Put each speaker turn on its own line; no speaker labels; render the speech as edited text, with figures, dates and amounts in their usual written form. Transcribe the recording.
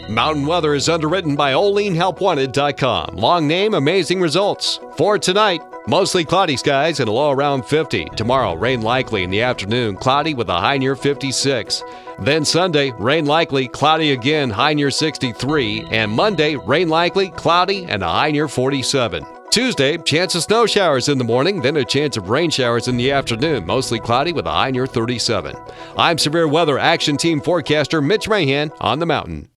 Mountain weather is underwritten by OleanHelpWanted.com. Long name, amazing results. For tonight, mostly cloudy skies and a low around 50. Tomorrow, rain likely in the afternoon, cloudy with a high near 56. Then Sunday, rain likely, cloudy again, high near 63. And Monday, rain likely, cloudy, and a high near 47. Tuesday, chance of snow showers in the morning, then a chance of rain showers in the afternoon, mostly cloudy with a high near 37. I'm Severe Weather Action Team forecaster Mitch Mahan on the Mountain.